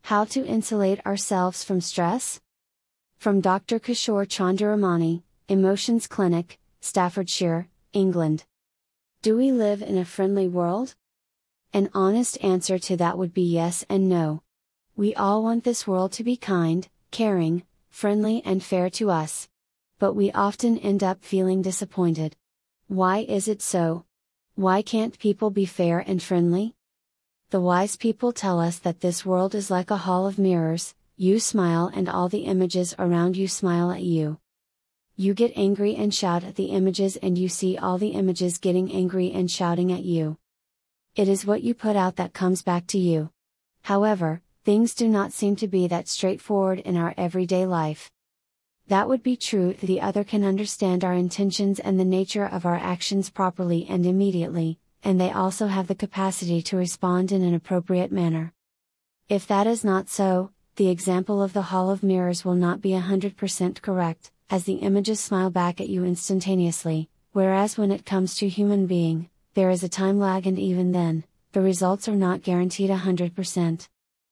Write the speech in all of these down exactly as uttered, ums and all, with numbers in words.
How to insulate ourselves from stress? From Doctor Kishore Chanduramani, Emotions Clinic, Staffordshire, England. Do we live in a friendly world? An honest answer to that would be yes and no. We all want this world to be kind, caring, friendly and fair to us. But we often end up feeling disappointed. Why is it so? Why can't people be fair and friendly? The wise people tell us that this world is like a hall of mirrors. You smile and all the images around you smile at you. You get angry and shout at the images and you see all the images getting angry and shouting at you. It is what you put out that comes back to you. However, things do not seem to be that straightforward in our everyday life. That would be true if the other can understand our intentions and the nature of our actions properly and immediately, and they also have the capacity to respond in an appropriate manner. If that is not so, the example of the hall of mirrors will not be one hundred percent correct, as the images smile back at you instantaneously, whereas when it comes to human being, there is a time lag and even then, the results are not guaranteed one hundred percent.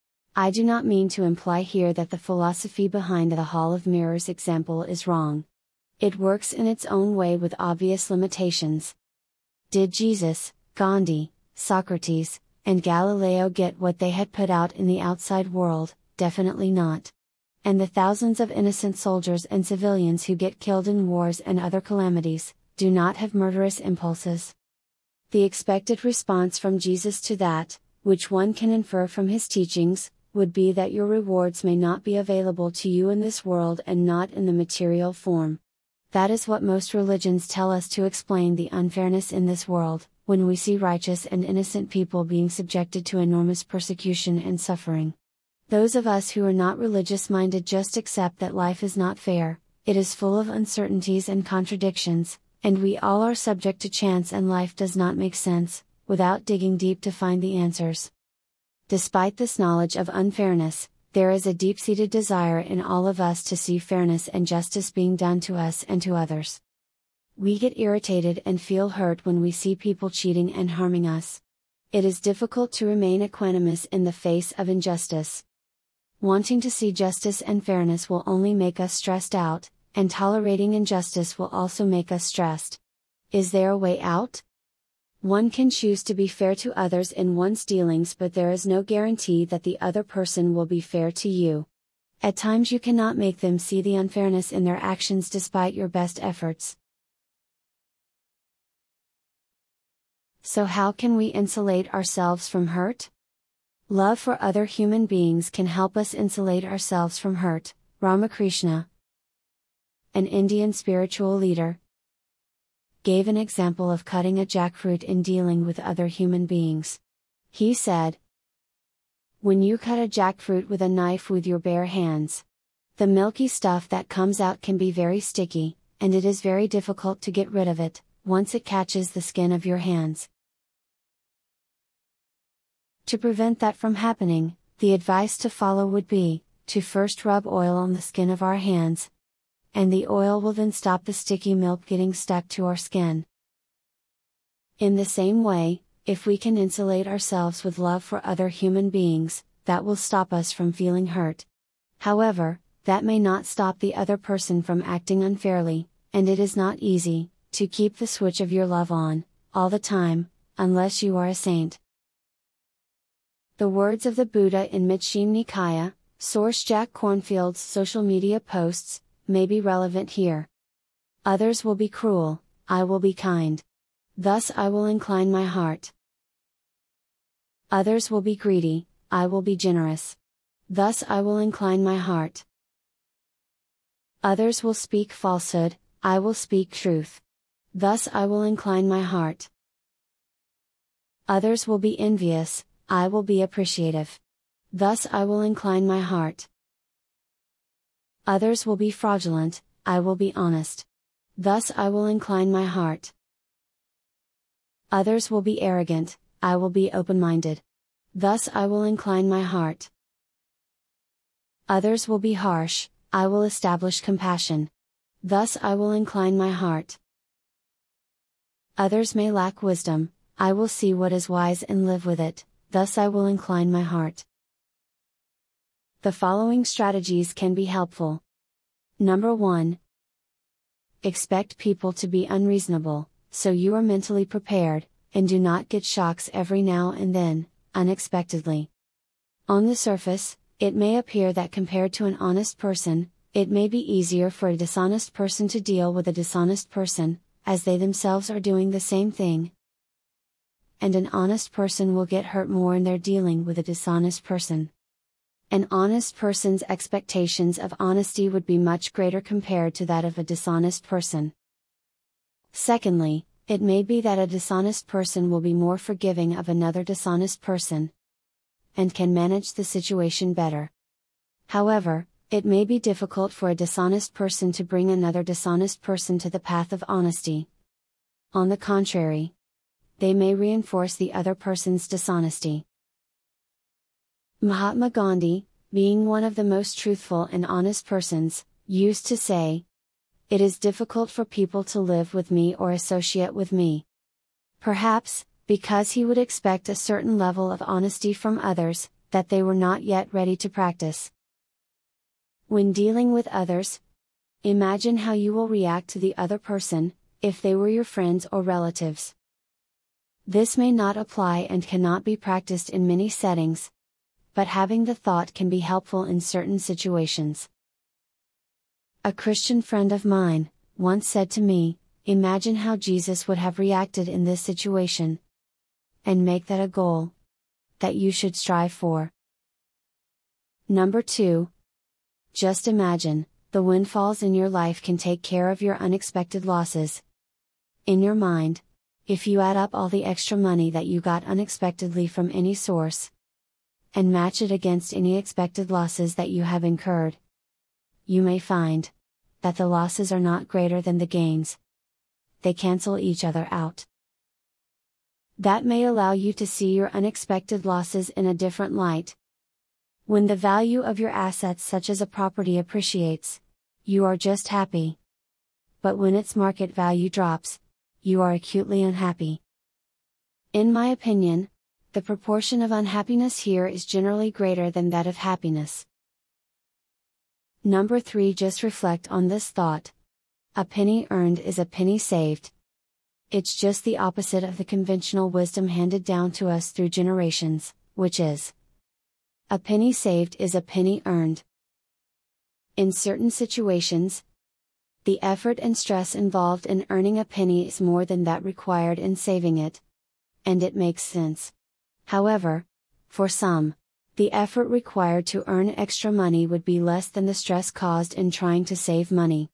I do not mean to imply here that the philosophy behind the hall of mirrors example is wrong. It works in its own way with obvious limitations. Did Jesus, Gandhi, Socrates, and Galileo get what they had put out in the outside world? Definitely not. And the thousands of innocent soldiers and civilians who get killed in wars and other calamities, do not have murderous impulses. The expected response from Jesus to that, which one can infer from his teachings, would be that your rewards may not be available to you in this world and not in the material form. That is what most religions tell us to explain the unfairness in this world, when we see righteous and innocent people being subjected to enormous persecution and suffering. Those of us who are not religious minded just accept that life is not fair, it is full of uncertainties and contradictions, and we all are subject to chance and life does not make sense, without digging deep to find the answers. Despite this knowledge of unfairness, there is a deep-seated desire in all of us to see fairness and justice being done to us and to others. We get irritated and feel hurt when we see people cheating and harming us. It is difficult to remain equanimous in the face of injustice. Wanting to see justice and fairness will only make us stressed out, and tolerating injustice will also make us stressed. Is there a way out? One can choose to be fair to others in one's dealings, but there is no guarantee that the other person will be fair to you. At times you cannot make them see the unfairness in their actions despite your best efforts. So how can we insulate ourselves from hurt? Love for other human beings can help us insulate ourselves from hurt. Ramakrishna, an Indian spiritual leader, gave an example of cutting a jackfruit in dealing with other human beings. He said, "When you cut a jackfruit with a knife with your bare hands, the milky stuff that comes out can be very sticky, and it is very difficult to get rid of it, once it catches the skin of your hands. To prevent that from happening, the advice to follow would be, to first rub oil on the skin of our hands, and the oil will then stop the sticky milk getting stuck to our skin." In the same way, if we can insulate ourselves with love for other human beings, that will stop us from feeling hurt. However, that may not stop the other person from acting unfairly, and it is not easy to keep the switch of your love on, all the time, unless you are a saint. The words of the Buddha in Majjhima Nikaya, source Jack Kornfield's social media posts, may be relevant here. Others will be cruel, I will be kind. Thus I will incline my heart. Others will be greedy, I will be generous. Thus I will incline my heart. Others will speak falsehood, I will speak truth. Thus I will incline my heart. Others will be envious, I will be appreciative. Thus I will incline my heart. Others will be fraudulent, I will be honest. Thus I will incline my heart. Others will be arrogant, I will be open-minded. Thus I will incline my heart. Others will be harsh, I will establish compassion. Thus I will incline my heart. Others may lack wisdom, I will see what is wise and live with it, thus I will incline my heart. The following strategies can be helpful. Number one. Expect people to be unreasonable, so you are mentally prepared, and do not get shocks every now and then, unexpectedly. On the surface, it may appear that compared to an honest person, it may be easier for a dishonest person to deal with a dishonest person, as they themselves are doing the same thing. And an honest person will get hurt more in their dealing with a dishonest person. An honest person's expectations of honesty would be much greater compared to that of a dishonest person. Secondly, it may be that a dishonest person will be more forgiving of another dishonest person, and can manage the situation better. However, it may be difficult for a dishonest person to bring another dishonest person to the path of honesty. On the contrary, they may reinforce the other person's dishonesty. Mahatma Gandhi, being one of the most truthful and honest persons, used to say, "It is difficult for people to live with me or associate with me." Perhaps, because he would expect a certain level of honesty from others, that they were not yet ready to practice. When dealing with others, imagine how you will react to the other person, if they were your friends or relatives. This may not apply and cannot be practiced in many settings, but having the thought can be helpful in certain situations. A Christian friend of mine once said to me, "Imagine how Jesus would have reacted in this situation, and make that a goal that you should strive for." Number two. Just imagine, the windfalls in your life can take care of your unexpected losses. In your mind, if you add up all the extra money that you got unexpectedly from any source, and match it against any expected losses that you have incurred, you may find that the losses are not greater than the gains. They cancel each other out. That may allow you to see your unexpected losses in a different light. When the value of your assets such as a property appreciates, you are just happy. But when its market value drops, you are acutely unhappy. In my opinion, the proportion of unhappiness here is generally greater than that of happiness. Number three. Just reflect on this thought. A penny earned is a penny saved. It's just the opposite of the conventional wisdom handed down to us through generations, which is, a penny saved is a penny earned. In certain situations, the effort and stress involved in earning a penny is more than that required in saving it. And it makes sense. However, for some, the effort required to earn extra money would be less than the stress caused in trying to save money.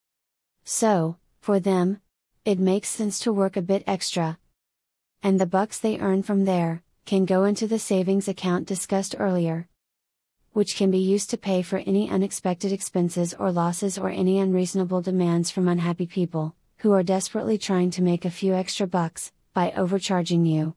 So, for them, it makes sense to work a bit extra. And the bucks they earn from there, can go into the savings account discussed earlier, which can be used to pay for any unexpected expenses or losses or any unreasonable demands from unhappy people, who are desperately trying to make a few extra bucks, by overcharging you.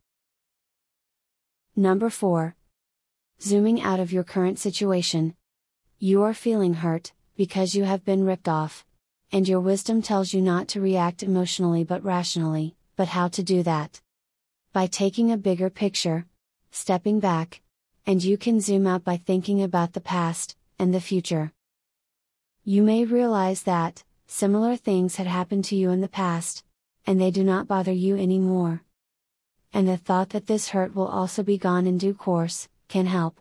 Number four. Zooming out of your current situation. You are feeling hurt, because you have been ripped off. And your wisdom tells you not to react emotionally but rationally, but how to do that? By taking a bigger picture, stepping back, and you can zoom out by thinking about the past, and the future. You may realize that, similar things had happened to you in the past, and they do not bother you anymore. And the thought that this hurt will also be gone in due course, can help.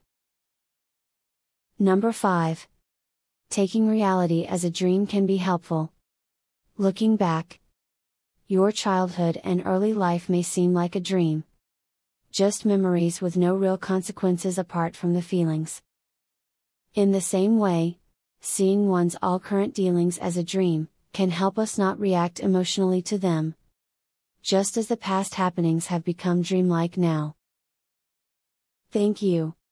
Number five. Taking reality as a dream can be helpful. Looking back, your childhood and early life may seem like a dream. Just memories with no real consequences apart from the feelings. In the same way, seeing one's all current dealings as a dream, can help us not react emotionally to them. Just as the past happenings have become dreamlike now. Thank you.